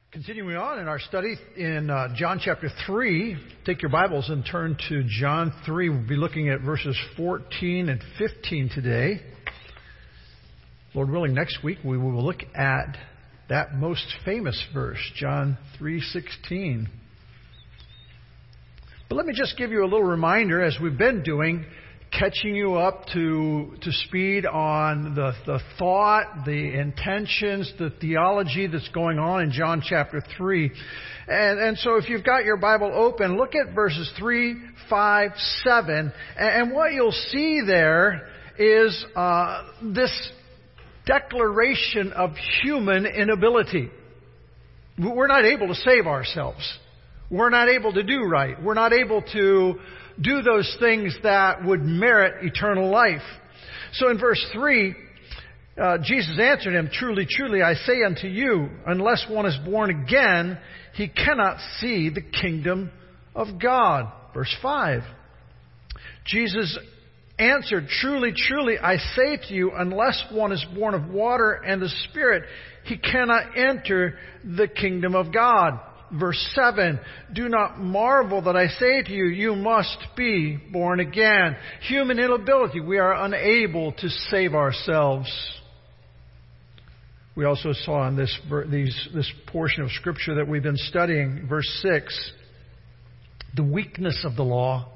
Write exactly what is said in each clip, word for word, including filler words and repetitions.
Continuing on in our study in uh, John chapter three, take your Bibles and turn to John three. We'll be looking at verses fourteen and fifteen today. Lord willing, next week we will look at that most famous verse, John three sixteen. But let me just give you a little reminder, as we've been doing, catching you up to to speed on the, the thought, the intentions, the theology that's going on in John chapter three. And, and so if you've got your Bible open, look at verses three, five, seven. And, and what you'll see there is uh, this declaration of human inability. We're not able to save ourselves. We're not able to do right. We're not able to do those things that would merit eternal life. So in verse three, uh, Jesus answered him, "Truly, truly, I say unto you, unless one is born again, he cannot see the kingdom of God." Verse five, Jesus answered, "Truly, truly, I say to you, unless one is born of water and the Spirit, he cannot enter the kingdom of God." Verse seven, "Do not marvel that I say to you, you must be born again." Human inability. We are unable to save ourselves. We also saw in this, these, this portion of Scripture that we've been studying, verse six, the weakness of the law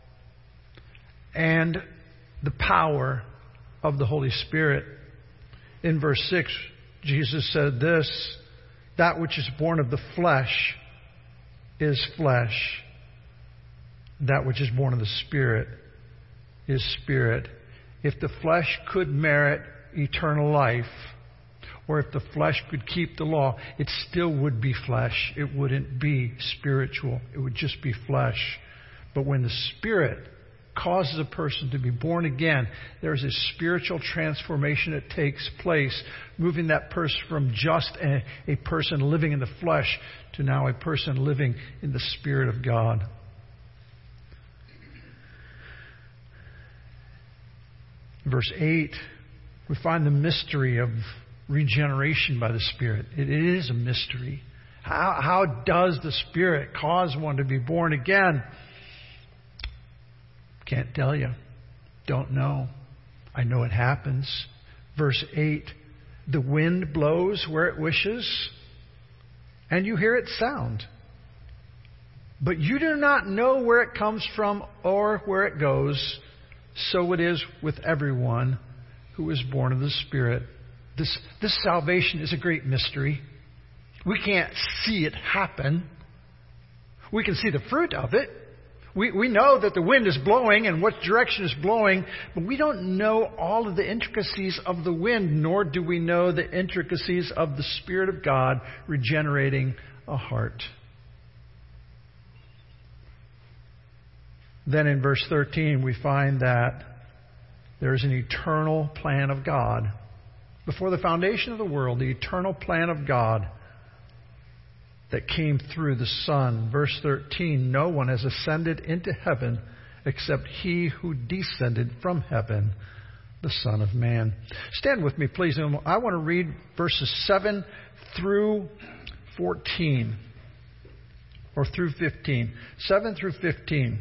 and the power of the Holy Spirit. In verse six, Jesus said this, "That which is born of the flesh is flesh. That which is born of the Spirit is spirit." If the flesh could merit eternal life, or if the flesh could keep the law, it still would be flesh. It wouldn't be spiritual. It would just be flesh. But when the Spirit causes a person to be born again, there's a spiritual transformation that takes place, moving that person from just a, a person living in the flesh to now a person living in the Spirit of God. Verse eight, we find the mystery of regeneration by the Spirit. It is a mystery. How, how does the Spirit cause one to be born again? Can't tell you. Don't know. I know it happens. Verse eight, "The wind blows where it wishes, and you hear its sound. But you do not know where it comes from or where it goes. So it is with everyone who is born of the Spirit." This, this salvation is a great mystery. We can't see it happen. We can see the fruit of it. We, we know that the wind is blowing and what direction is blowing, but we don't know all of the intricacies of the wind, nor do we know the intricacies of the Spirit of God regenerating a heart. Then in verse thirteen, we find that there is an eternal plan of God. Before the foundation of the world, the eternal plan of God that came through the Son. Verse thirteen, "No one has ascended into heaven except He who descended from heaven, the Son of Man." Stand with me, please. I want to read verses seven through fourteen, or through fifteen. seven through fifteen.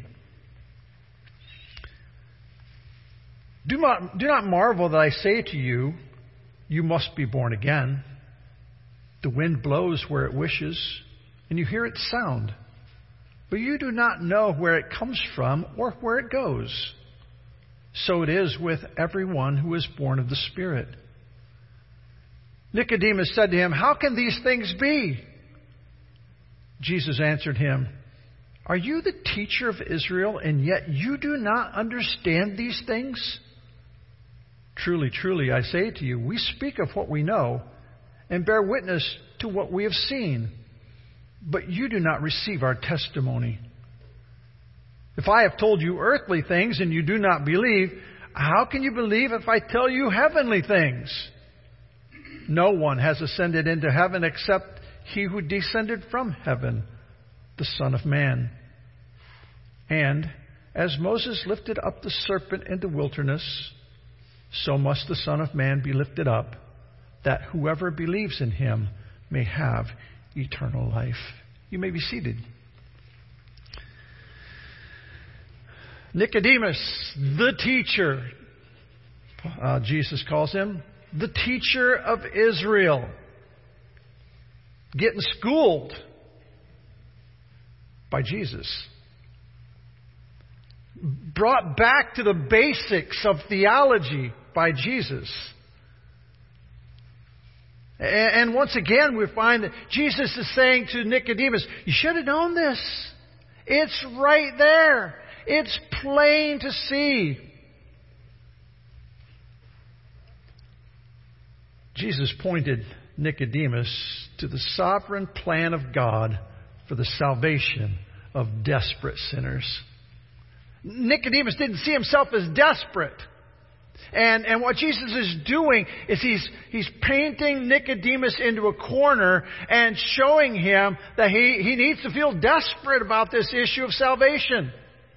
Do not, do not marvel that I say to you, you must be born again. The wind blows where it wishes, and you hear its sound, but you do not know where it comes from or where it goes. So it is with everyone who is born of the Spirit. Nicodemus said to him, "How can these things be?" Jesus answered him, "Are you the teacher of Israel, and yet you do not understand these things? Truly, truly, I say to you, we speak of what we know and bear witness to what we have seen, but you do not receive our testimony. If I have told you earthly things and you do not believe, how can you believe if I tell you heavenly things? No one has ascended into heaven except He who descended from heaven, the Son of Man. And as Moses lifted up the serpent in the wilderness, so must the Son of Man be lifted up, that whoever believes in Him may have eternal life. You may be seated. Nicodemus, the teacher, uh, Jesus calls him, the teacher of Israel, getting schooled by Jesus. Brought back to the basics of theology by Jesus. And once again, we find that Jesus is saying to Nicodemus, you should have known this. It's right there. It's plain to see. Jesus pointed Nicodemus to the sovereign plan of God for the salvation of desperate sinners. Nicodemus didn't see himself as desperate. And, and what Jesus is doing is he's, he's painting Nicodemus into a corner and showing him that he, he needs to feel desperate about this issue of salvation.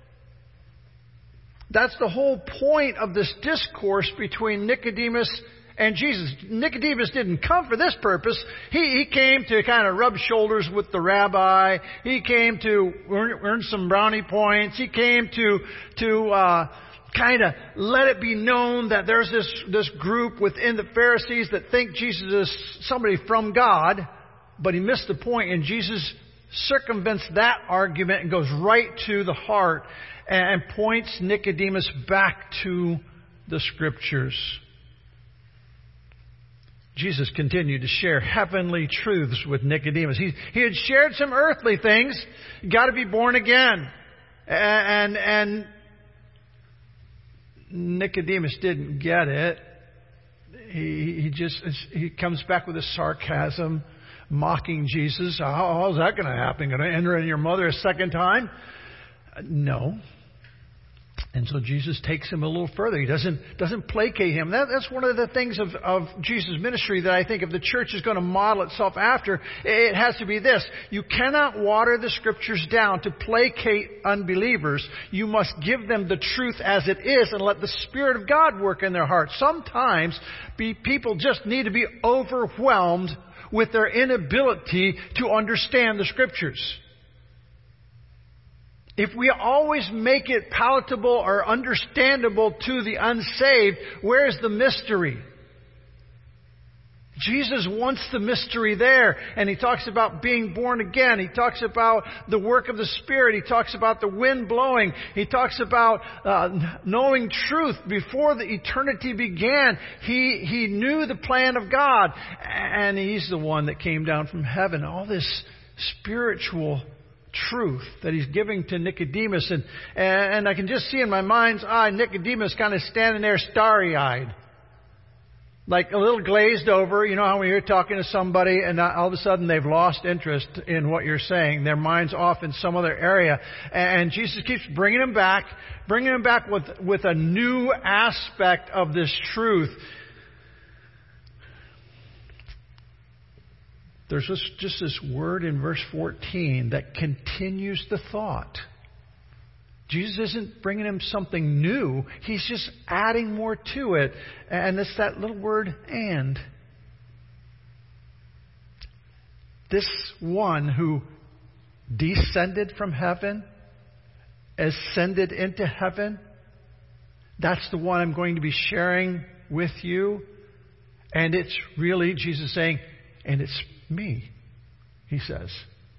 That's the whole point of this discourse between Nicodemus and Jesus. Nicodemus didn't come for this purpose. He, he came to kind of rub shoulders with the rabbi. He came to earn, earn some brownie points. He came to, to, uh, kind of let it be known that there's this, this group within the Pharisees that think Jesus is somebody from God, but he missed the point, and Jesus circumvents that argument and goes right to the heart and points Nicodemus back to the Scriptures. Jesus continued to share heavenly truths with Nicodemus. He, he had shared some earthly things. You got to be born again. And, and Nicodemus didn't get it. He, he just, he comes back with a sarcasm, mocking Jesus. How, how's that going to happen? Going to enter in your mother a second time? No. And so Jesus takes him a little further. He doesn't doesn't placate him. That, that's one of the things of, of Jesus' ministry that I think if the church is going to model itself after, it has to be this. You cannot water the Scriptures down to placate unbelievers. You must give them the truth as it is and let the Spirit of God work in their hearts. Sometimes be, people just need to be overwhelmed with their inability to understand the Scriptures. If we always make it palatable or understandable to the unsaved, where's the mystery? Jesus wants the mystery there. And He talks about being born again. He talks about the work of the Spirit. He talks about the wind blowing. He talks about uh, knowing truth before the eternity began. He, he knew the plan of God. And He's the one that came down from heaven. All this spiritual truth that He's giving to Nicodemus. And, and I can just see in my mind's eye Nicodemus kind of standing there starry-eyed. Like a little glazed over. You know how when you're talking to somebody and all of a sudden they've lost interest in what you're saying. Their mind's off in some other area. And Jesus keeps bringing them back, bringing them back with, with a new aspect of this truth. There's just, just this word in verse fourteen that continues the thought. Jesus isn't bringing him something new. He's just adding more to it. And it's that little word, and. This one who descended from heaven, ascended into heaven, that's the one I'm going to be sharing with you. And it's really, Jesus saying, and it's me, He says.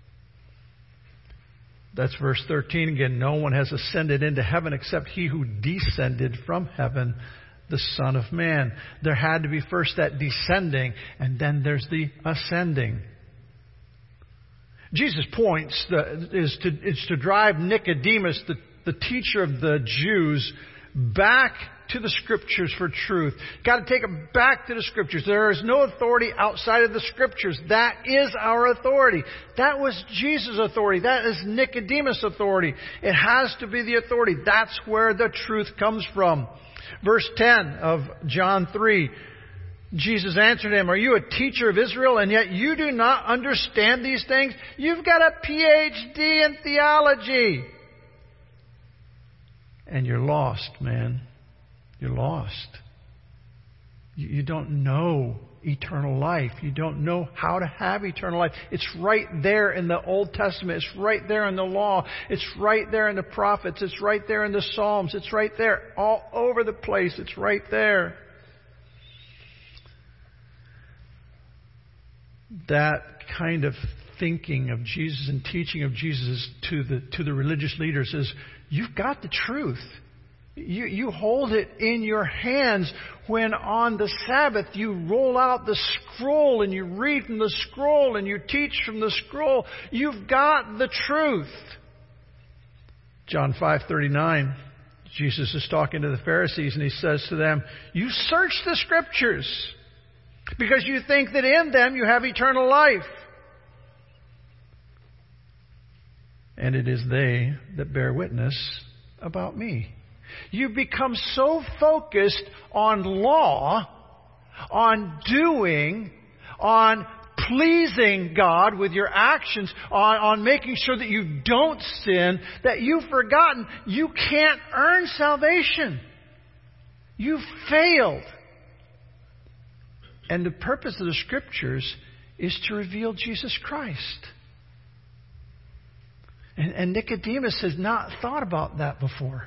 That's verse thirteen again. No one has ascended into heaven except He who descended from heaven, the Son of Man. There had to be first that descending, and then there's the ascending. Jesus' points the, is to is to drive Nicodemus, the, the teacher of the Jews, back to the Scriptures for truth. Got to take it back to the Scriptures. There is no authority outside of the Scriptures. That is our authority. That was Jesus' authority. That is Nicodemus' authority. It has to be the authority. That's where the truth comes from. Verse ten of John three. Jesus answered him, "Are you a teacher of Israel, and yet you do not understand these things? You've got a P H D in theology. And you're lost, man. You're lost. You don't know eternal life. You don't know how to have eternal life. It's right there in the Old Testament. It's right there in the law. It's right there in the prophets. It's right there in the Psalms. It's right there all over the place. It's right there. That kind of thinking of Jesus and teaching of Jesus to the to the religious leaders is, you've got the truth. You, you hold it in your hands when on the Sabbath you roll out the scroll and you read from the scroll and you teach from the scroll. You've got the truth. John five thirty-nine, Jesus is talking to the Pharisees and He says to them, you search the Scriptures because you think that in them you have eternal life. And it is they that bear witness about me. You become so focused on law, on doing, on pleasing God with your actions, on, on making sure that you don't sin, that you've forgotten you can't earn salvation. You've failed. And the purpose of the Scriptures is to reveal Jesus Christ. And, and Nicodemus has not thought about that before.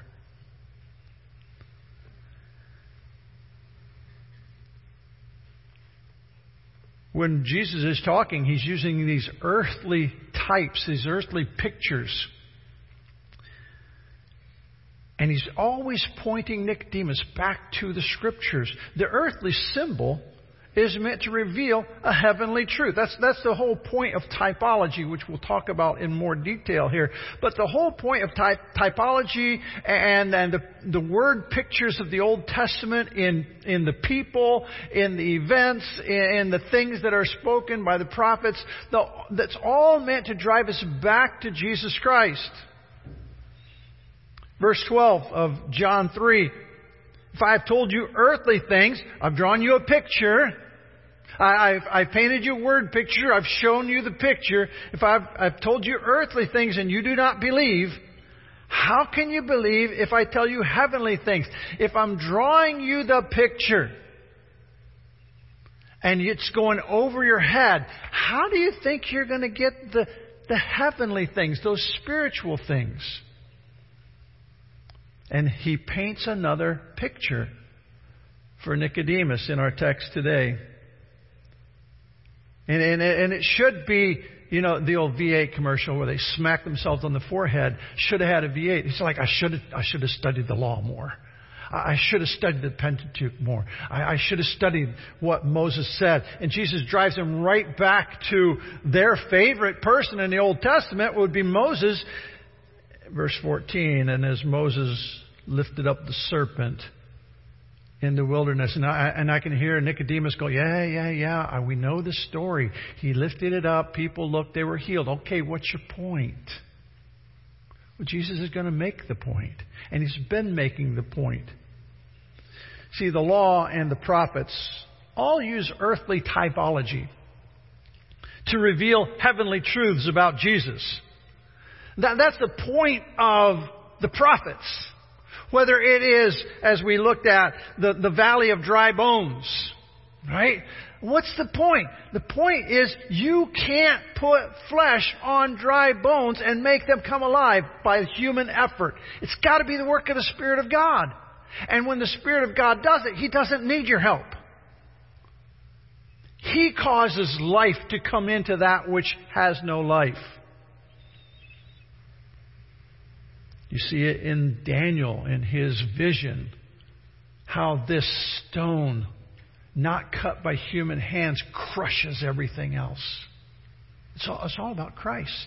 When Jesus is talking, He's using these earthly types, these earthly pictures. And He's always pointing Nicodemus back to the Scriptures. The earthly symbol is meant to reveal a heavenly truth. That's, that's the whole point of typology, which we'll talk about in more detail here. But the whole point of type, typology and, and the, the word pictures of the Old Testament in, in the people, in the events, in, in the things that are spoken by the prophets, the, that's all meant to drive us back to Jesus Christ. Verse twelve of John three. If I've told you earthly things, I've drawn you a picture. I, I've, I've painted you a word picture. I've shown you the picture. If I've, I've told you earthly things and you do not believe, how can you believe if I tell you heavenly things? If I'm drawing you the picture and it's going over your head, how do you think you're going to get the, the heavenly things, those spiritual things? And He paints another picture for Nicodemus in our text today. And, and, and it should be, you know, the old V eight commercial where they smack themselves on the forehead. Should have had a V eight. It's like, I should have, I should have studied the law more. I should have studied the Pentateuch more. I, I should have studied what Moses said. And Jesus drives them right back to their favorite person in the Old Testament would be Moses. Verse fourteen, and as Moses lifted up the serpent in the wilderness, and I, and I can hear Nicodemus go, yeah, yeah, yeah, we know the story. He lifted it up, people looked, they were healed. Okay, what's your point? Well, Jesus is going to make the point, and He's been making the point. See, the law and the prophets all use earthly typology to reveal heavenly truths about Jesus. That, that's the point of the prophets. Whether it is, as we looked at, the, the valley of dry bones, right? What's the point? The point is you can't put flesh on dry bones and make them come alive by human effort. It's got to be the work of the Spirit of God. And when the Spirit of God does it, He doesn't need your help. He causes life to come into that which has no life. You see it in Daniel, in his vision, how this stone, not cut by human hands, crushes everything else. It's all, it's all about Christ.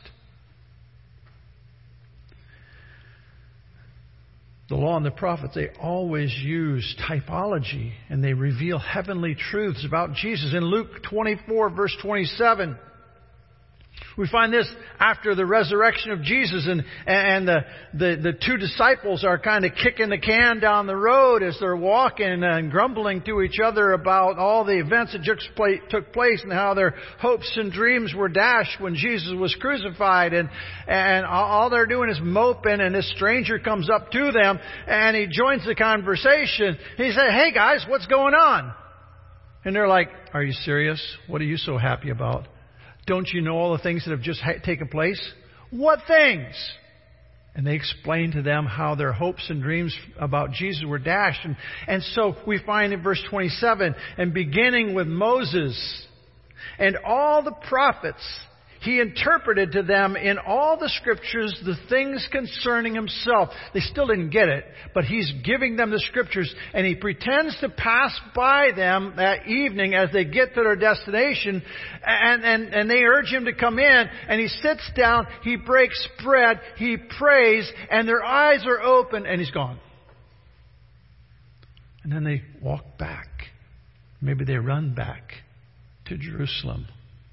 The law and the prophets, they always use typology, and they reveal heavenly truths about Jesus. In Luke twenty-four, verse twenty-seven, we find this after the resurrection of Jesus, and, and the, the, the two disciples are kind of kicking the can down the road as they're walking and grumbling to each other about all the events that took place and how their hopes and dreams were dashed when Jesus was crucified. And, and all they're doing is moping, and this stranger comes up to them and he joins the conversation. He said, "Hey guys, what's going on?" And they're like, are you serious? What are you so happy about? Don't you know all the things that have just ha- taken place? What things? And they explained to them how their hopes and dreams about Jesus were dashed. And, and so we find in verse twenty-seven, and beginning with Moses and all the prophets, he interpreted to them in all the Scriptures the things concerning himself. They still didn't get it, but he's giving them the Scriptures, and he pretends to pass by them that evening as they get to their destination, and, and, and they urge him to come in, and he sits down, he breaks bread, he prays, and their eyes are open, and he's gone. And then they walk back. Maybe they run back to Jerusalem.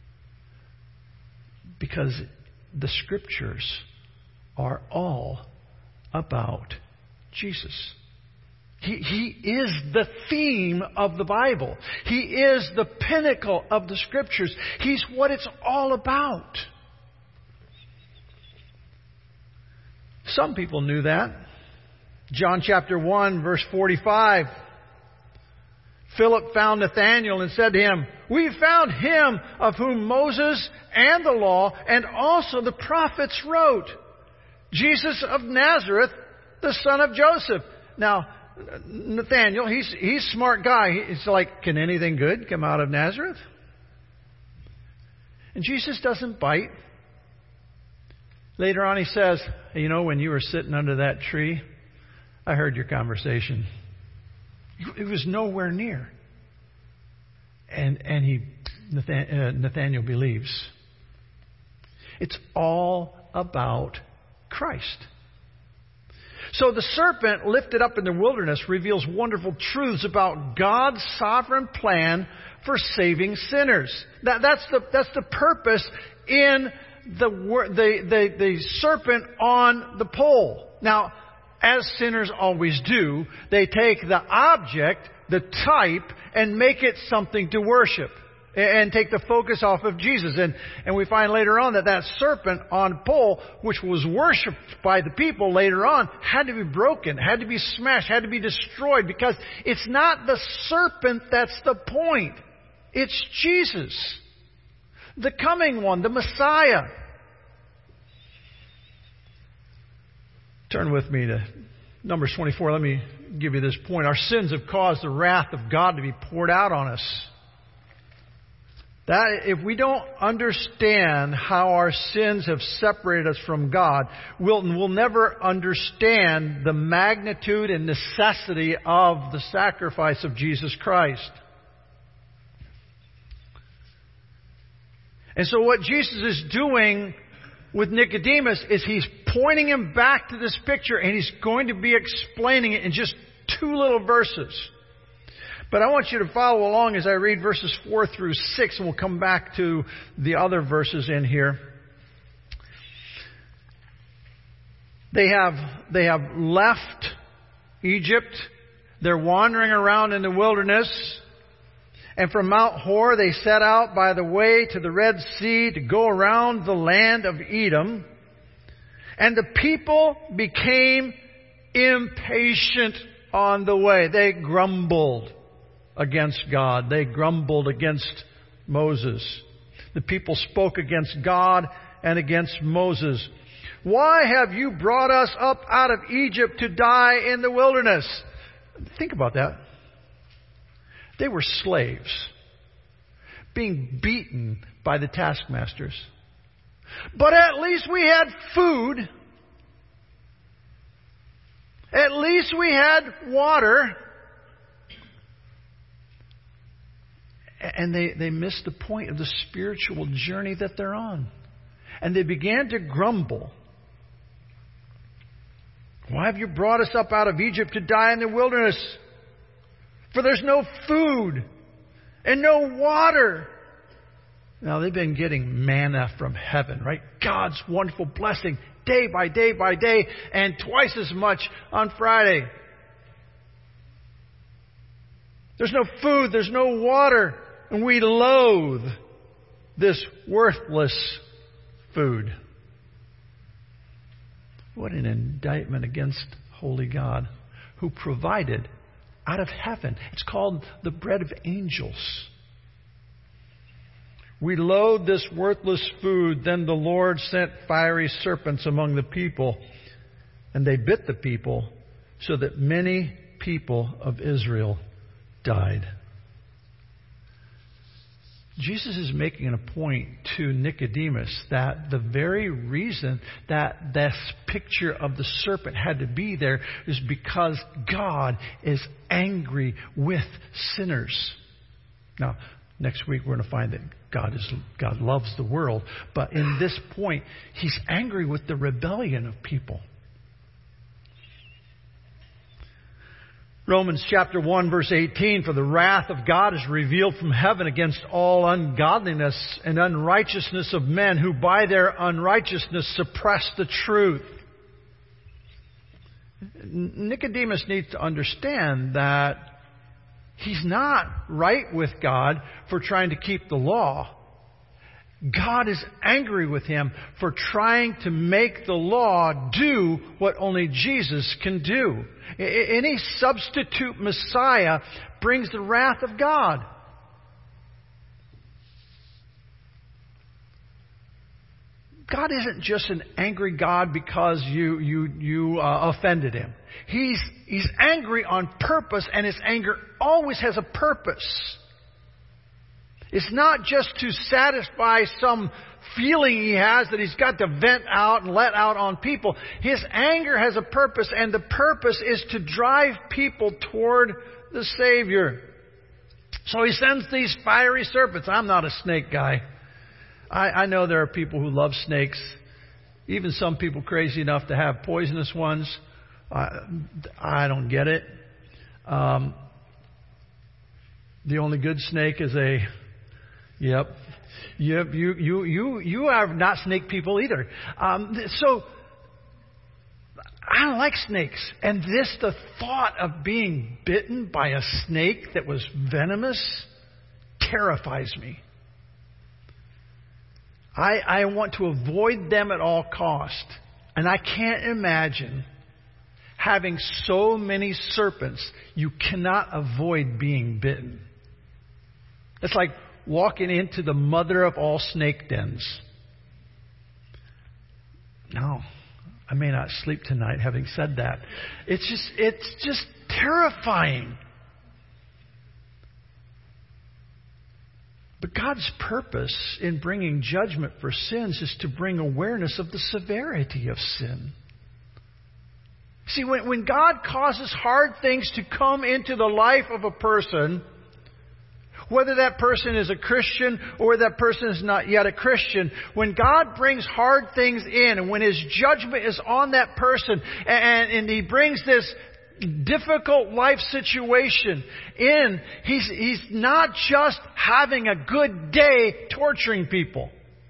Because the Scriptures are all about Jesus. He, he is the theme of the Bible. He is the pinnacle of the Scriptures. He's what it's all about. Some people knew that. John chapter one, verse forty-five. Philip found Nathanael and said to him, we found him of whom Moses and the law and also the prophets wrote, Jesus of Nazareth, the son of Joseph. Now, Nathanael, he's he's a smart guy. He's like, can anything good come out of Nazareth? And Jesus doesn't bite. Later on he says, you know, when you were sitting under that tree, I heard your conversation. It was nowhere near. And and he Nathan, uh, Nathanael believes. It's all about Christ. So the serpent lifted up in the wilderness reveals wonderful truths about God's sovereign plan for saving sinners. That, that's the that's the purpose in the the the, the serpent on the pole. Now, as sinners always do, they take the object, the type, and make it something to worship. And take the focus off of Jesus. And, and we find later on that that serpent on pole, which was worshipped by the people later on, had to be broken, had to be smashed, had to be destroyed. Because it's not the serpent that's the point. It's Jesus. The coming one, the Messiah. Turn with me to Numbers twenty-four. Let me give you this point. Our sins have caused the wrath of God to be poured out on us. That if we don't understand how our sins have separated us from God, we'll, we'll never understand the magnitude and necessity of the sacrifice of Jesus Christ. And so what Jesus is doing with Nicodemus is he's pointing him back to this picture, and he's going to be explaining it in just two little verses. But I want you to follow along as I read verses four through six, and we'll come back to the other verses in here. They have, they have left Egypt. They're wandering around in the wilderness. And from Mount Hor they set out by the way to the Red Sea to go around the land of Edom. And the people became impatient on the way. They grumbled against God. They grumbled against Moses. The people spoke against God and against Moses. Why have you brought us up out of Egypt to die in the wilderness? Think about that. They were slaves, being beaten by the taskmasters. But at least we had food. At least we had water. And they, they missed the point of the spiritual journey that they're on. And they began to grumble. Why have you brought us up out of Egypt to die in the wilderness? For there's no food and no water. Now, they've been getting manna from heaven, right? God's wonderful blessing day by day by day, and twice as much on Friday. There's no food, there's no water, and we loathe this worthless food. What an indictment against holy God, who provided out of heaven. It's called the bread of angels. We load this worthless food. Then the Lord sent fiery serpents among the people, and they bit the people, so that many people of Israel died. Jesus is making a point to Nicodemus that the very reason that this picture of the serpent had to be there is because God is angry with sinners. Now, next week we're going to find that God is God loves the world, but in this point, He's angry with the rebellion of people. Romans chapter one verse eighteen, for the wrath of God is revealed from heaven against all ungodliness and unrighteousness of men who by their unrighteousness suppress the truth. Nicodemus needs to understand that he's not right with God for trying to keep the law. God is angry with him for trying to make the law do what only Jesus can do. Any substitute Messiah brings the wrath of God. God isn't just an angry God because you you you uh, offended Him. He's He's angry on purpose, and His anger always has a purpose. It's not just to satisfy some feeling He has that He's got to vent out and let out on people. His anger has a purpose, and the purpose is to drive people toward the Savior. So He sends these fiery serpents. I'm not a snake guy. I, I know there are people who love snakes. Even some people crazy enough to have poisonous ones. Uh, I don't get it. Um, the only good snake is a... Yep. Yep. You, you, you, you are not snake people either. Um, so, I don't like snakes. And this, the thought of being bitten by a snake that was venomous, terrifies me. I, I want to avoid them at all cost. And I can't imagine having so many serpents, you cannot avoid being bitten. It's like walking into the mother of all snake dens. No, I may not sleep tonight having said that. It's just, it's just terrifying. But God's purpose in bringing judgment for sins is to bring awareness of the severity of sin. See, when, when God causes hard things to come into the life of a person, whether that person is a Christian or that person is not yet a Christian, when God brings hard things in and when His judgment is on that person and, and He brings this difficult life situation in, He's, He's not just having a good day torturing people.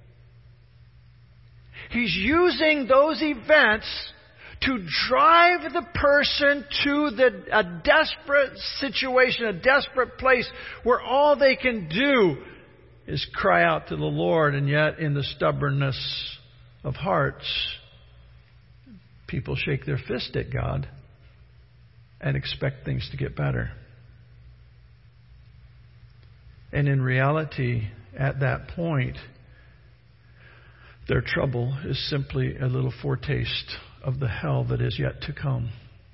He's using those events to drive the person to the, a desperate situation, a desperate place where all they can do is cry out to the Lord. And yet, in the stubbornness of hearts, people shake their fist at God and expect things to get better. And in reality, at that point, their trouble is simply a little foretaste of the hell that is yet to come.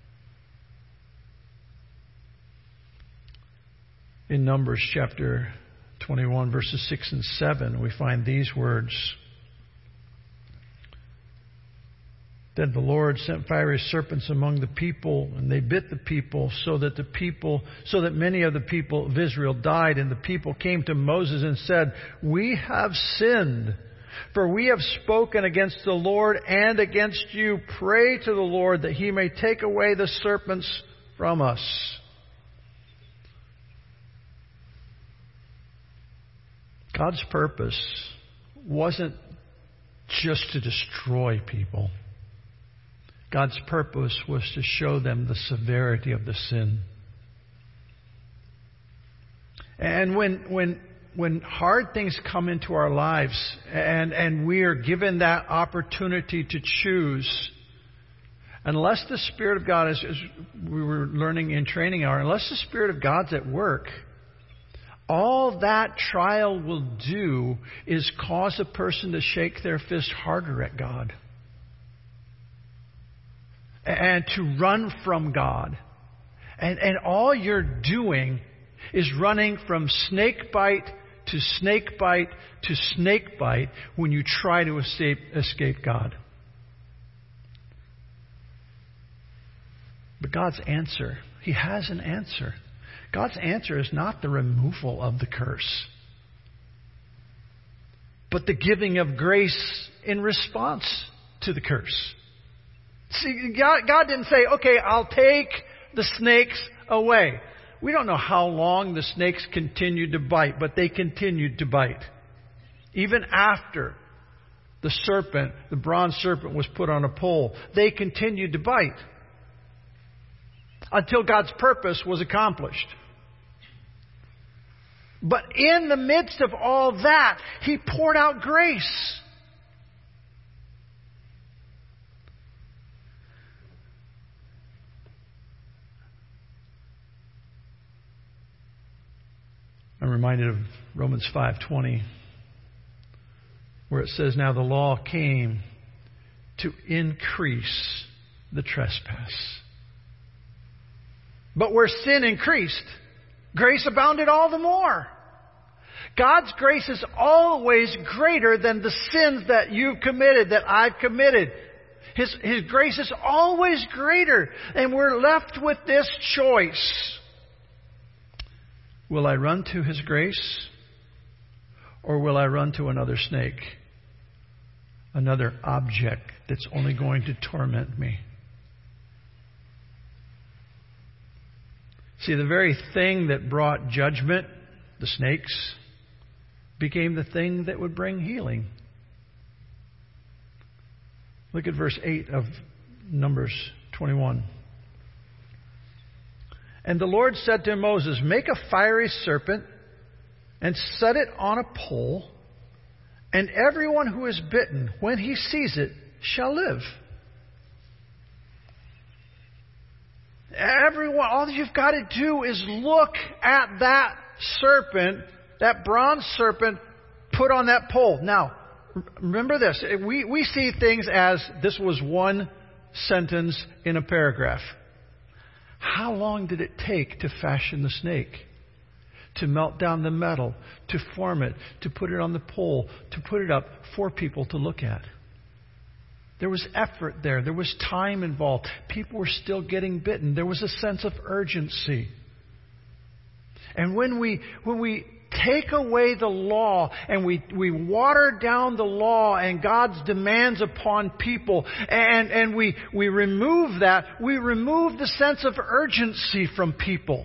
In Numbers chapter twenty-one, verses six and seven, we find these words. Then the Lord sent fiery serpents among the people, and they bit the people, so that the people, so that many of the people of Israel died. And the people came to Moses and said, "We have sinned, for we have spoken against the Lord and against you. Pray to the Lord that He may take away the serpents from us." God's purpose wasn't just to destroy people. God's purpose was to show them the severity of the sin. And when when when hard things come into our lives and, and we are given that opportunity to choose, unless the Spirit of God, as, as we were learning in training hour, unless the Spirit of God's at work, all that trial will do is cause a person to shake their fist harder at God and to run from God. And, and all you're doing is running from snake bite to snake bite to snake bite when you try to escape, escape God. But God's answer, He has an answer. God's answer is not the removal of the curse, but the giving of grace in response to the curse. See, God, God didn't say, okay, I'll take the snakes away. We don't know how long the snakes continued to bite, but they continued to bite. Even after the serpent, the bronze serpent, was put on a pole, they continued to bite until God's purpose was accomplished. But in the midst of all that, He poured out grace. I'm reminded of Romans five twenty, where it says, "Now the law came to increase the trespass. But where sin increased, grace abounded all the more." God's grace is always greater than the sins that you've committed, that I've committed. His, His grace is always greater. And we're left with this choice. Will I run to His grace, or will I run to another snake? Another object that's only going to torment me? See, the very thing that brought judgment, the snakes, became the thing that would bring healing. Look at verse eight of Numbers twenty-one. "And the Lord said to Moses, make a fiery serpent and set it on a pole, and everyone who is bitten, when he sees it, shall live." Everyone, all you've got to do is look at that serpent, that bronze serpent, put on that pole. Now, remember this. We, we see things as this was one sentence in a paragraph. How long did it take to fashion the snake? To melt down the metal, to form it, to put it on the pole, to put it up for people to look at. There was effort there. There was time involved. People were still getting bitten. There was a sense of urgency. And when we when we take away the law and we, we water down the law and God's demands upon people, and, and we, we remove that, we remove the sense of urgency from people.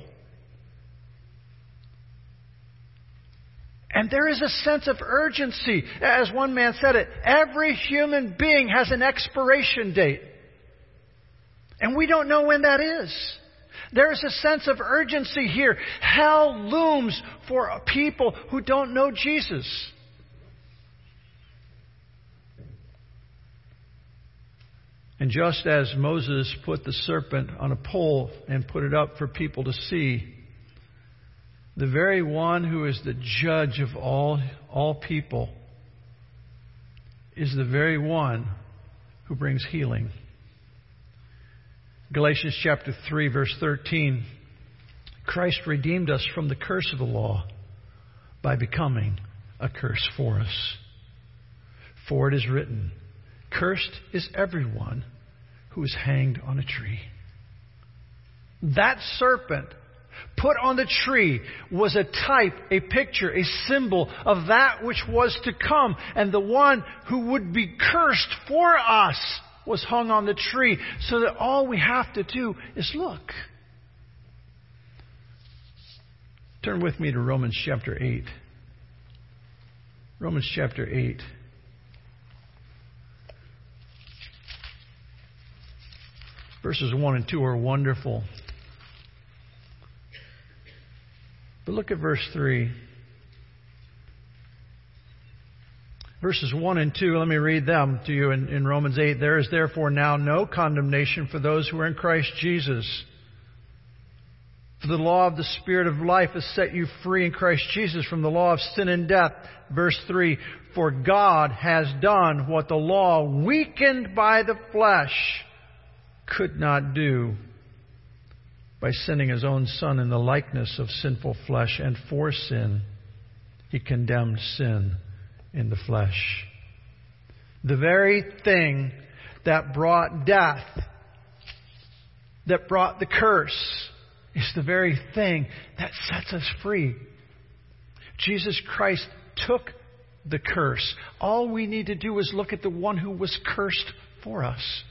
And there is a sense of urgency. As one man said it, every human being has an expiration date. And we don't know when that is. There is a sense of urgency here. Hell looms for people who don't know Jesus. And just as Moses put the serpent on a pole and put it up for people to see, the very one who is the judge of all, all people is the very one who brings healing. Galatians chapter three, verse thirteen. Christ redeemed us from the curse of the law by becoming a curse for us. For it is written, "Cursed is everyone who is hanged on a tree." That serpent put on the tree was a type, a picture, a symbol of that which was to come. And the one who would be cursed for us was hung on the tree, so that all we have to do is look. Turn with me to Romans chapter eight. Romans chapter eight. Verses one and two are wonderful. But look at verse three. Verses one and two, let me read them to you in, in Romans eight. There is therefore now no condemnation for those who are in Christ Jesus. For the law of the Spirit of life has set you free in Christ Jesus from the law of sin and death. Verse three, for God has done what the law, weakened by the flesh, could not do by sending His own Son in the likeness of sinful flesh. And for sin, He condemned sin in the flesh. The very thing that brought death, that brought the curse, is the very thing that sets us free. Jesus Christ took the curse. All we need to do is look at the one who was cursed for us.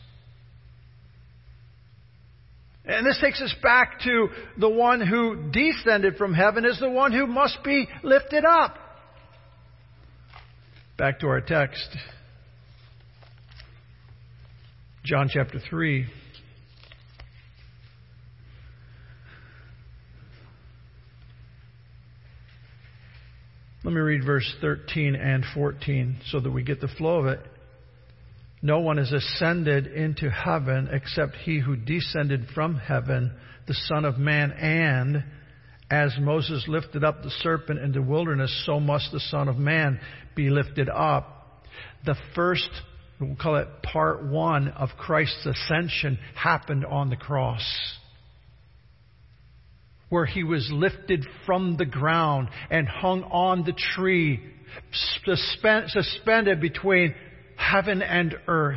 And this takes us back to the one who descended from heaven is the one who must be lifted up. Back to our text. John chapter three. Let me read verse thirteen and fourteen so that we get the flow of it. No one has ascended into heaven except He who descended from heaven, the Son of Man. And as Moses lifted up the serpent in the wilderness, so must the Son of Man be lifted up. The first, we'll call it part one of Christ's ascension, happened on the cross, where He was lifted from the ground and hung on the tree, suspend, suspended between heaven and earth.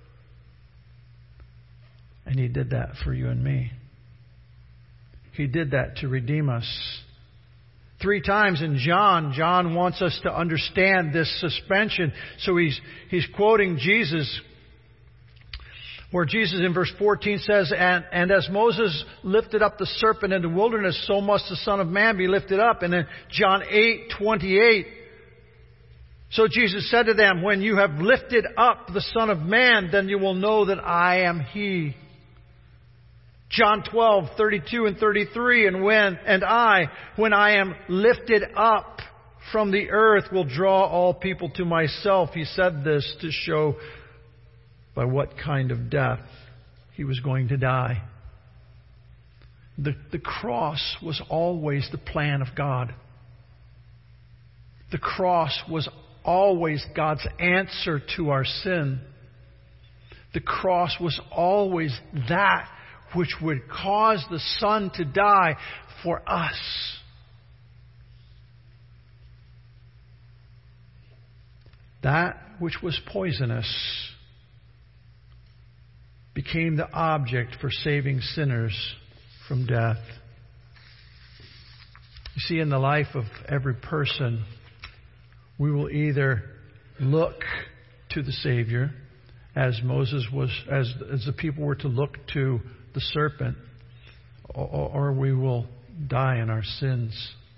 And He did that for you and me. He did that to redeem us. Three times in John, John wants us to understand this suspension. So he's, he's quoting Jesus, where Jesus in verse fourteen says, and, and as Moses lifted up the serpent in the wilderness, so must the Son of Man be lifted up. And then John eight twenty-eight, so Jesus said to them, when you have lifted up the Son of Man, then you will know that I am He. John twelve thirty-two and thirty-three, and when and I, when I am lifted up from the earth, will draw all people to myself. He said this to show by what kind of death He was going to die. The, the cross was always the plan of God. The cross was always God's answer to our sin. The cross was always that which would cause the Son to die for us. That which was poisonous became the object for saving sinners from death. You see, in the life of every person, we will either look to the Savior, as Moses was, as, as the people were to look to the serpent, or, or we will die in our sins.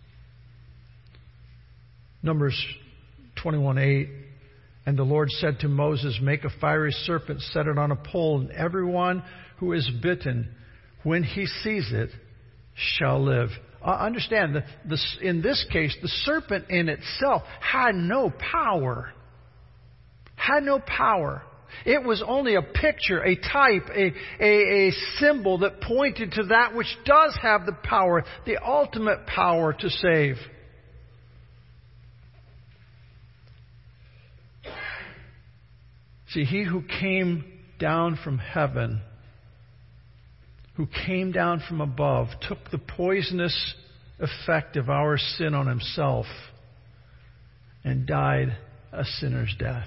Numbers twenty-one eight, and the Lord said to Moses, make a fiery serpent, set it on a pole, and everyone who is bitten, when he sees it, shall live. Uh, understand, the, the, in this case, the serpent in itself had no power. Had no power. It was only a picture, a type, a, a, a symbol that pointed to that which does have the power, the ultimate power to save. See, He who came down from heaven, who came down from above, took the poisonous effect of our sin on Himself and died a sinner's death.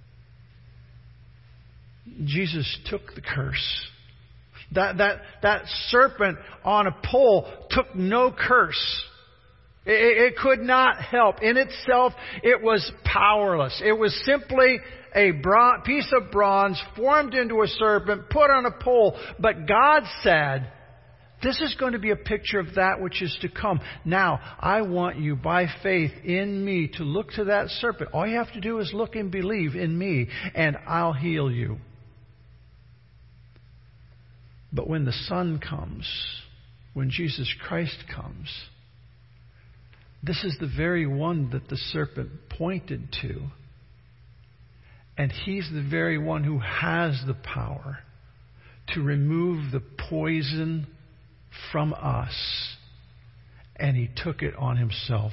Jesus took the curse. That, that, that serpent on a pole took no curse. It, it could not help. In itself, it was powerless. It was simply a bron- piece of bronze formed into a serpent, put on a pole. But God said, this is going to be a picture of that which is to come. Now, I want you by faith in me to look to that serpent. All you have to do is look and believe in me, and I'll heal you. But when the Son comes, when Jesus Christ comes, this is the very one that the serpent pointed to And He's the very one who has the power to remove the poison from us. And He took it on Himself.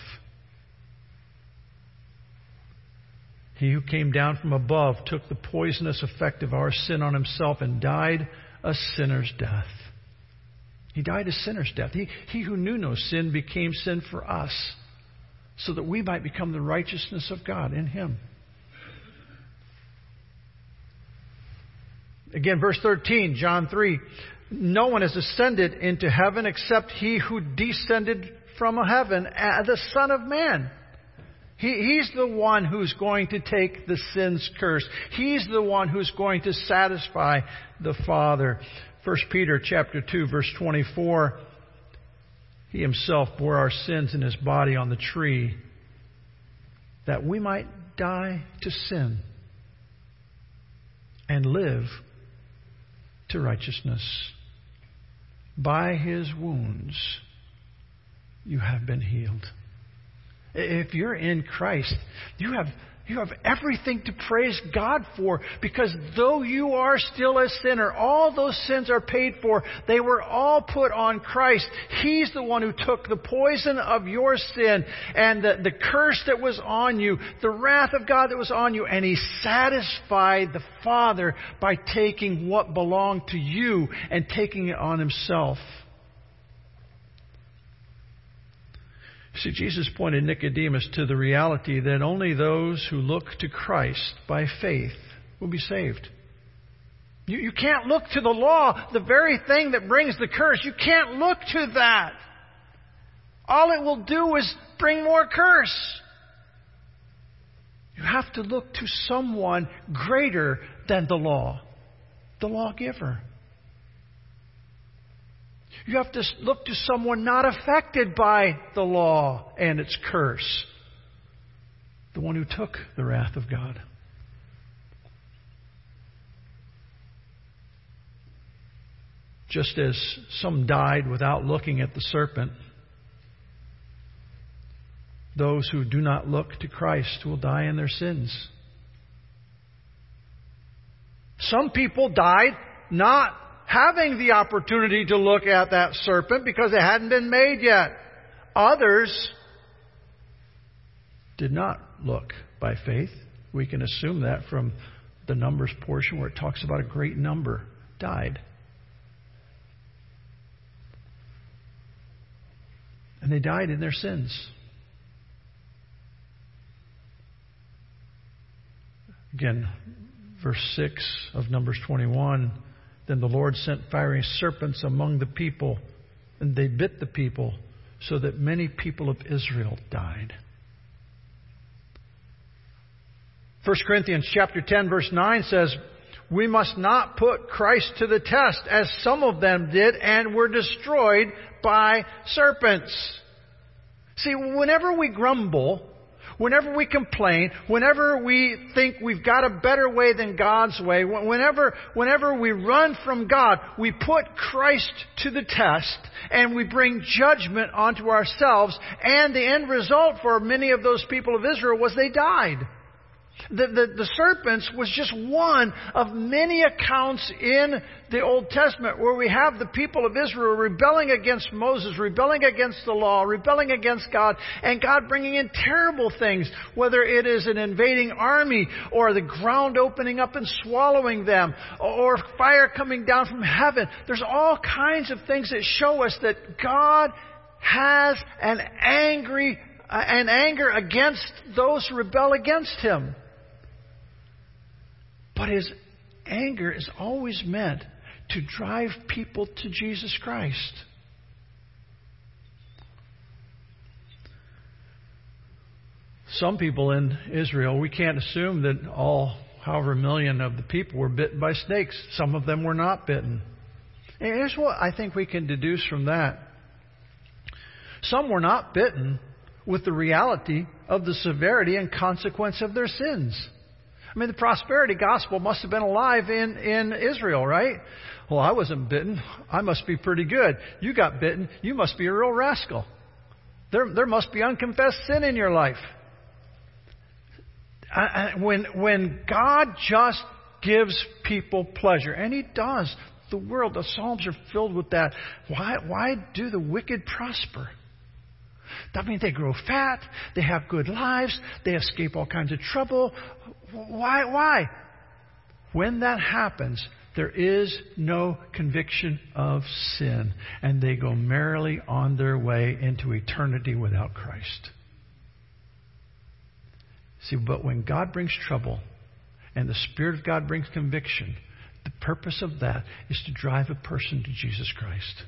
He who came down from above took the poisonous effect of our sin on Himself and died a sinner's death. He died a sinner's death. He, he who knew no sin became sin for us, so that we might become the righteousness of God in Him. Again, verse thirteen, John three. No one has ascended into heaven except He who descended from heaven, the Son of Man. He, he's the one who's going to take the sin's curse. He's the one who's going to satisfy the Father. First Peter chapter two, verse twenty-four. He Himself bore our sins in His body on the tree, that we might die to sin and live to righteousness. By His wounds you have been healed. If you're in Christ, you have you have everything to praise God for, because though you are still a sinner, all those sins are paid for. They were all put on Christ. He's the one who took the poison of your sin and the, the curse that was on you, the wrath of God that was on you, and He satisfied the Father by taking what belonged to you and taking it on Himself. See, Jesus pointed Nicodemus to the reality that only those who look to Christ by faith will be saved. You, you can't look to the law, the very thing that brings the curse. You can't look to that. All it will do is bring more curse. You have to look to someone greater than the law, the lawgiver. You have to look to someone not affected by the law and its curse. The one who took the wrath of God. Just as some died without looking at the serpent, those who do not look to Christ will die in their sins. Some people died not having the opportunity to look at that serpent because it hadn't been made yet. Others did not look by faith. We can assume that from the Numbers portion where it talks about a great number died. And they died in their sins. Again, verse six of Numbers twenty-one. Then the Lord sent fiery serpents among the people, and they bit the people, so that many people of Israel died. First Corinthians chapter ten, verse nine says, we must not put Christ to the test, as some of them did, and were destroyed by serpents. See, whenever we grumble, whenever we complain, whenever we think we've got a better way than God's way, whenever, whenever we run from God, we put Christ to the test and we bring judgment onto ourselves. And the end result for many of those people of Israel was they died. The, the, the serpents was just one of many accounts in the Old Testament where we have the people of Israel rebelling against Moses, rebelling against the law, rebelling against God, and God bringing in terrible things, whether it is an invading army or the ground opening up and swallowing them or fire coming down from heaven. There's all kinds of things that show us that God has an angry, uh, an anger against those who rebel against Him. But His anger is always meant to drive people to Jesus Christ. Some people in Israel, we can't assume that all however million of the people were bitten by snakes. Some of them were not bitten. And here's what I think we can deduce from that. Some were not bitten with the reality of the severity and consequence of their sins. I mean, the prosperity gospel must have been alive in, in Israel, right? Well, I wasn't bitten. I must be pretty good. You got bitten. You must be a real rascal. There, there must be unconfessed sin in your life. I, I, when, when God just gives people pleasure, and He does, the world, the Psalms are filled with that. Why, why do the wicked prosper? That means they grow fat, they have good lives, they escape all kinds of trouble. Why? Why? When that happens, there is no conviction of sin, and they go merrily on their way into eternity without Christ. See, but when God brings trouble and the Spirit of God brings conviction, the purpose of that is to drive a person to Jesus Christ.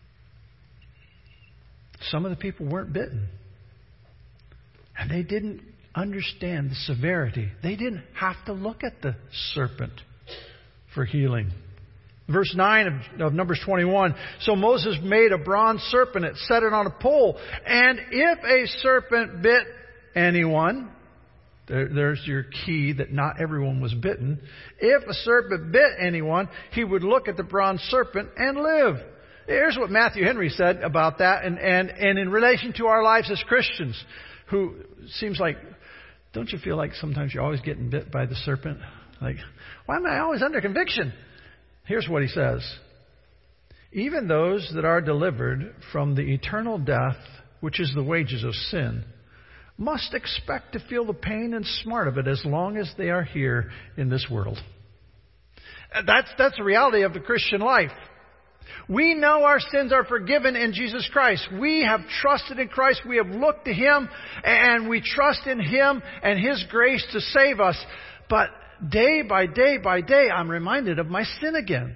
Some of the people weren't bitten. And they didn't understand the severity. They didn't have to look at the serpent for healing. Verse nine of, of Numbers twenty-one. So Moses made a bronze serpent and set it on a pole. And if a serpent bit anyone, there, there's your key that not everyone was bitten. If a serpent bit anyone, he would look at the bronze serpent and live. Here's what Matthew Henry said about that, and, and, and in relation to our lives as Christians, who seems like, don't you feel like sometimes you're always getting bit by the serpent? Like, why am I always under conviction? Here's what he says. Even those that are delivered from the eternal death, which is the wages of sin, must expect to feel the pain and smart of it as long as they are here in this world. That's, that's the reality of the Christian life. We know our sins are forgiven in Jesus Christ. We have trusted in Christ. We have looked to Him, and we trust in Him and His grace to save us. But day by day by day, I'm reminded of my sin again.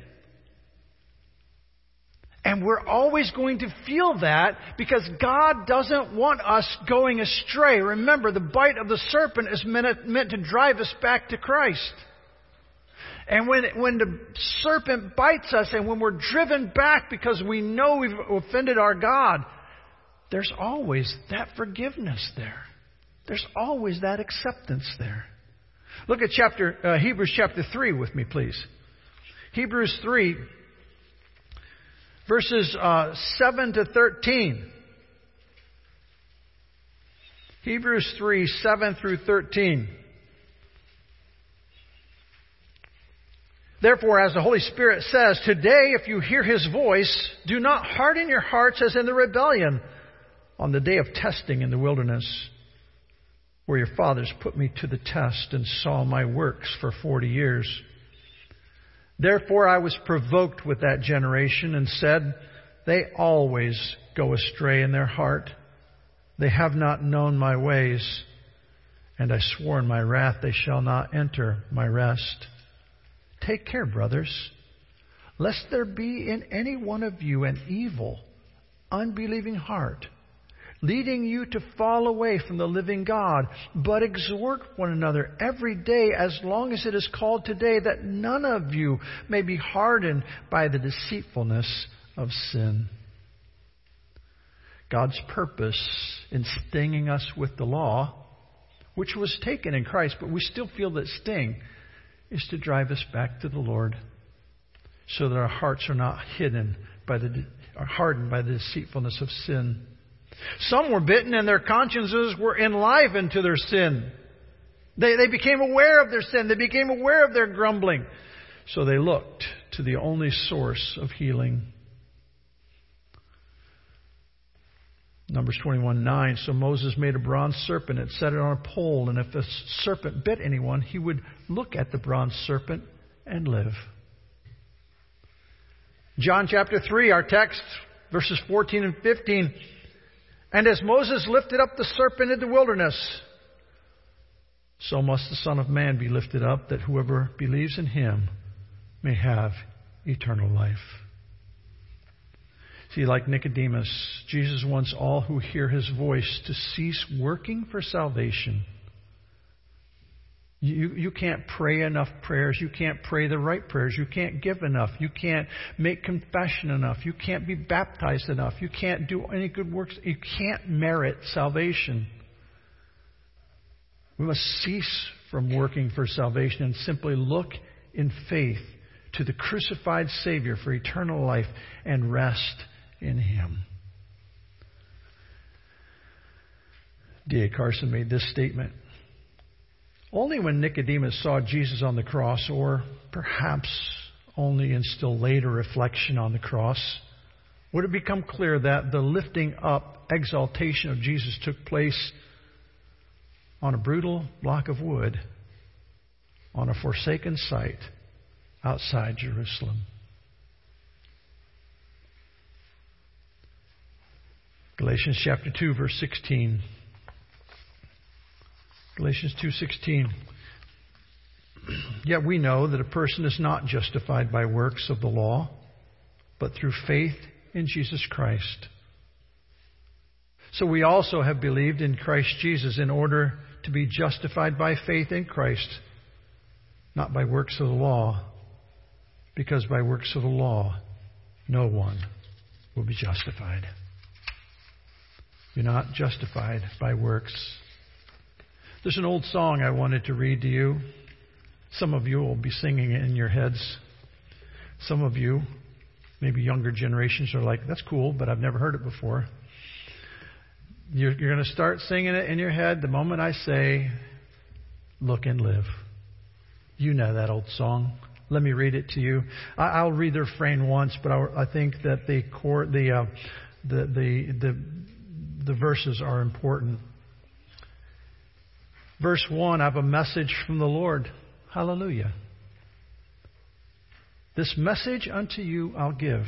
And we're always going to feel that because God doesn't want us going astray. Remember, the bite of the serpent is meant, meant to drive us back to Christ. And when, when the serpent bites us and when we're driven back because we know we've offended our God, there's always that forgiveness there. There's always that acceptance there. Look at chapter uh, Hebrews chapter three with me, please. Hebrews three, verses uh, seven to thirteen. Hebrews three, seven through thirteen. Therefore, as the Holy Spirit says, today if you hear His voice, do not harden your hearts as in the rebellion on the day of testing in the wilderness, where your fathers put me to the test and saw my works for forty years. Therefore I was provoked with that generation and said, they always go astray in their heart. They have not known my ways. And I swore in my wrath, they shall not enter my rest. Take care, brothers, lest there be in any one of you an evil, unbelieving heart, leading you to fall away from the living God. But exhort one another every day, as long as it is called today, that none of you may be hardened by the deceitfulness of sin. God's purpose in stinging us with the law, which was taken in Christ, but we still feel that sting, is to drive us back to the Lord so that our hearts are not hidden by the, are hardened by the deceitfulness of sin. Some were bitten and their consciences were enlivened to their sin. They, they became aware of their sin. They became aware of their grumbling. So they looked to the only source of healing. Numbers twenty-one nine. So Moses made a bronze serpent and set it on a pole. And if a serpent bit anyone, he would look at the bronze serpent and live. John chapter three, our text, verses fourteen and fifteen. And as Moses lifted up the serpent in the wilderness, so must the Son of Man be lifted up, that whoever believes in Him may have eternal life. See, like Nicodemus, Jesus wants all who hear His voice to cease working for salvation. You, you can't pray enough prayers. You can't pray the right prayers. You can't give enough. You can't make confession enough. You can't be baptized enough. You can't do any good works. You can't merit salvation. We must cease from working for salvation and simply look in faith to the crucified Savior for eternal life and rest in Him. D A Carson made this statement. Only when Nicodemus saw Jesus on the cross, or perhaps only in still later reflection on the cross, would it become clear that the lifting up, exaltation of Jesus took place on a brutal block of wood, on a forsaken site outside Jerusalem. Galatians chapter two, verse sixteen. Galatians two sixteen. Yet we know that a person is not justified by works of the law, but through faith in Jesus Christ. So we also have believed in Christ Jesus in order to be justified by faith in Christ, not by works of the law, because by works of the law no one will be justified. You're not justified by works. There's an old song I wanted to read to you. Some of you will be singing it in your heads. Some of you, maybe younger generations, are like, that's cool, but I've never heard it before. You're, you're going to start singing it in your head the moment I say, look and live. You know that old song. Let me read it to you. I, I'll read the refrain once, but I, I think that the core, the, uh, the the the the verses are important. Verse one, I have a message from the Lord. Hallelujah. This message unto you I'll give.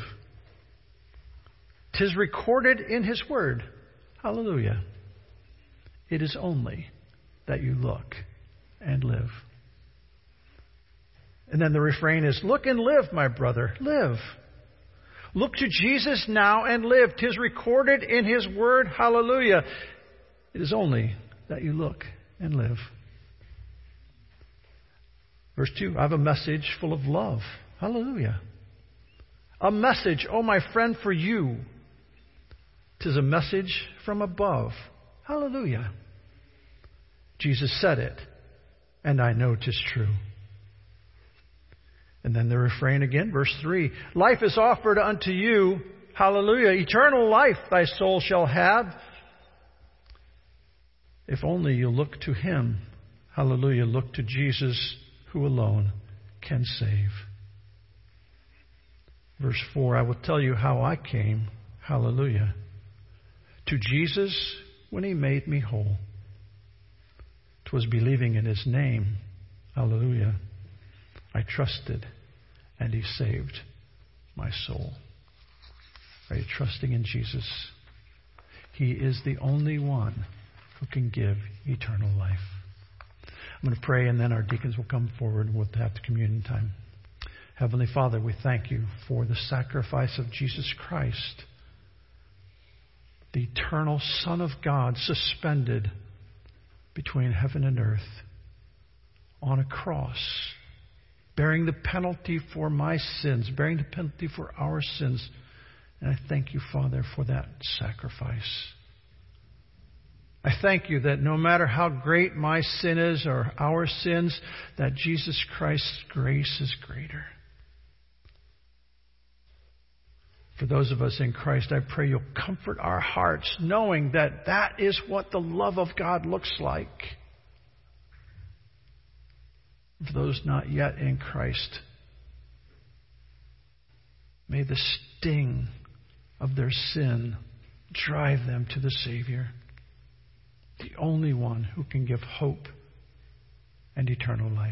'Tis recorded in His word. Hallelujah. It is only that you look and live. And then the refrain is, look and live, my brother, live. Look to Jesus now and live. 'Tis recorded in His word. Hallelujah. It is only that you look and live. Verse two, I have a message full of love. Hallelujah. A message, oh my friend, for you. 'Tis a message from above. Hallelujah. Jesus said it, and I know 'tis true. And then the refrain again, verse three. Life is offered unto you. Hallelujah. Eternal life thy soul shall have. If only you look to Him. Hallelujah. Look to Jesus, who alone can save. Verse four. I will tell you how I came. Hallelujah. To Jesus when He made me whole. 'Twas believing in His name. Hallelujah. I trusted, and He saved my soul. Are you trusting in Jesus? He is the only one who can give eternal life. I'm going to pray, and then our deacons will come forward, and we'll have the communion time. Heavenly Father, we thank You for the sacrifice of Jesus Christ, the eternal Son of God, suspended between heaven and earth on a cross, bearing the penalty for my sins, bearing the penalty for our sins. And I thank You, Father, for that sacrifice. I thank You that no matter how great my sin is or our sins, that Jesus Christ's grace is greater. For those of us in Christ, I pray You'll comfort our hearts, knowing that that is what the love of God looks like. For those not yet in Christ, may the sting of their sin drive them to the Savior, the only one who can give hope and eternal life.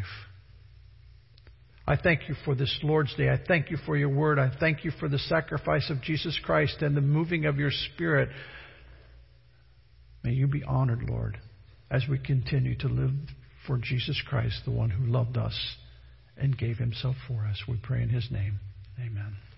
I thank You for this Lord's Day. I thank You for Your word. I thank You for the sacrifice of Jesus Christ and the moving of Your Spirit. May You be honored, Lord, as we continue to live for Jesus Christ, the one who loved us and gave Himself for us. We pray in His name. Amen.